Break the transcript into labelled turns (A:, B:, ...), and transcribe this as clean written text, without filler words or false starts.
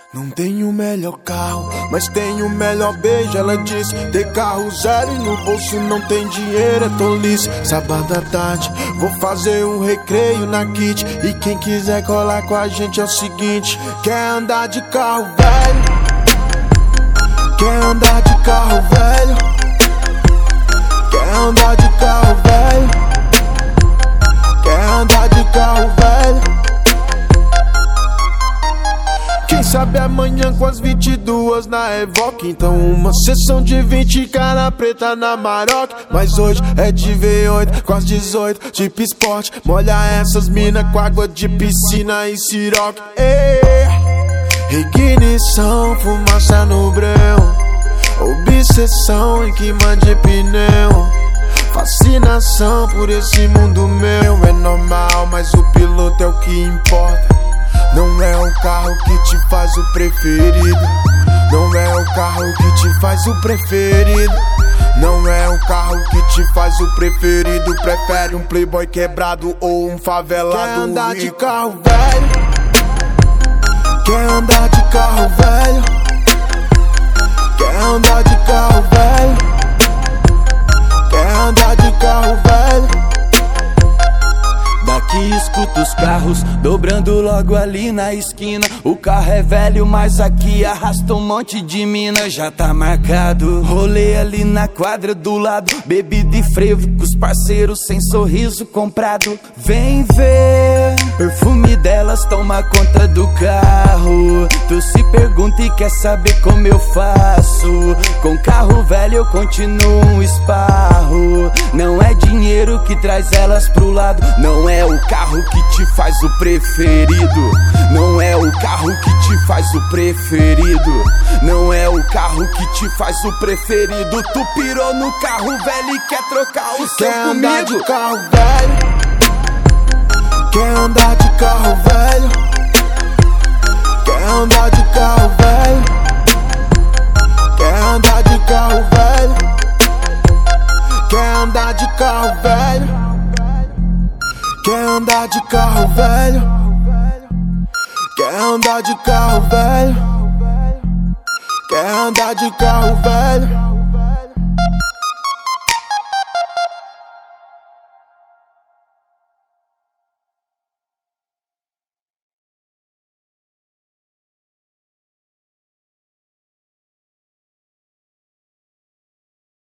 A: Não tenho o melhor carro, mas tenho o melhor beijo. Ela disse, ter carro zero e no bolso não tem dinheiro, é tolice. Sábado à tarde, vou fazer um recreio na Kit. E quem quiser colar com a gente é o seguinte: quer andar de carro velho? Quer andar de carro velho? Quer andar de carro velho? Quer andar de carro velho? Quem sabe amanhã com as 22 na Evoque. Então uma sessão de 20 cara preta na Maroc. Mas hoje é de V8 com as 18 tipo esporte. Molha essas mina com água de piscina e Ciroc. Ignição, fumaça no breu. Obsessão em queima de pneu. Fascinação por esse mundo meu. É normal, mas o piloto é o que importa. Não é o carro que te faz o preferido. Não é o carro que te faz o preferido. Não é o carro que te faz o preferido. Prefere um playboy quebrado ou um favelado. Quer andar de carro velho? Quer andar de carro velho? Quer andar de carro velho? Quer andar de carro velho?
B: Daqui escuta os carros dobrando logo ali na esquina. O carro é velho, mas aqui arrasta um monte de mina. Já tá marcado, rolê ali na quadra do lado. Bebida e frevo com os parceiros sem sorriso comprado. Vem ver, perfume delas toma conta do carro. Tu se pergunta e quer saber como eu faço. Com carro velho eu continuo um esparro. Não é dinheiro que traz elas pro lado. Não é o carro que te faz o preferido. Não é o carro que te faz o preferido. Não é o carro que te faz o preferido. Tu pirou no carro velho e quer trocar o seu
A: quer
B: comigo.
A: Andar de carro velho? Quer andar de carro velho? Quer andar de carro velho? Quer andar de carro velho? Quer andar de carro velho? Quer andar de carro velho? Quer andar de carro velho? Quer andar de carro velho?